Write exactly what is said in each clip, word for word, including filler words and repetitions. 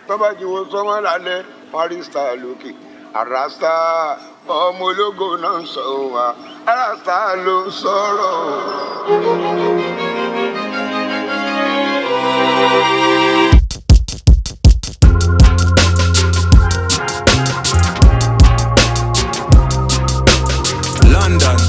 tọ́ba jí wo sọ́mọ́ lálẹ́ barista lókè àràsà ọmọ ológo náà ń sọ wá àràsà ló ń sọ̀rọ̀. London.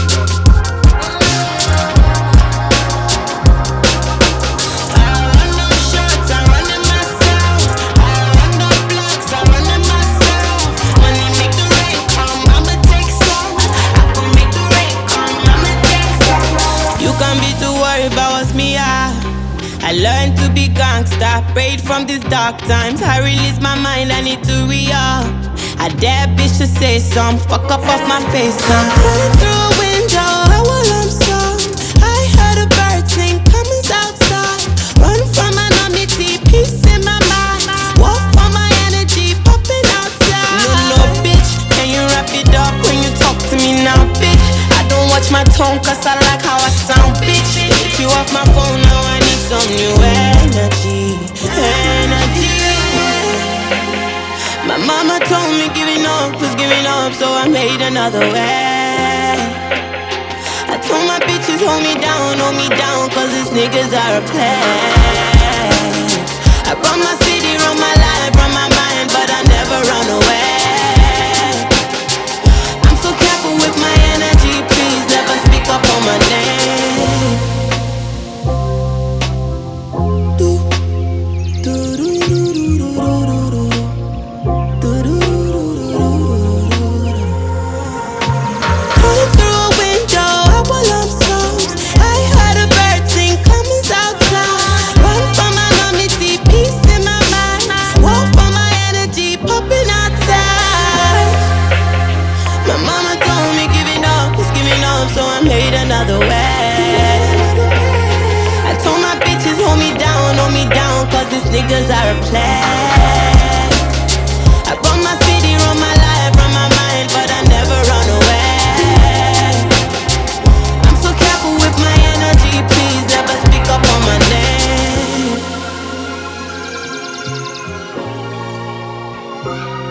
I learned to be gangsta, prayed from these dark times. I release my mind, I need to re-up. I dare bitch to say some, fuck up off my face, son. Running through a window, I will lump some. I heard a bird sing, coming outside. Run from anonymity, peace in my mind. Walk for my energy, popping outside. No, no, bitch, can you wrap it up when you talk to me now, bitch? I don't watch my tone, cause I like how I sound, bitch. Take you off my phone, now I need some new energy, energy. My mama told me giving up was giving up, so I made another way. I told my bitches hold me down, hold me down, cause these niggas are a play. I run my city, run my life, run my mind, but I never run away. I'm so careful with my energy, please never speak up on my name. Made another way. I told my bitches hold me down, hold me down, cause these niggas are a play. I run my city, run my life, run my mind, but I never run away. I'm so careful with my energy, please never speak up on my name.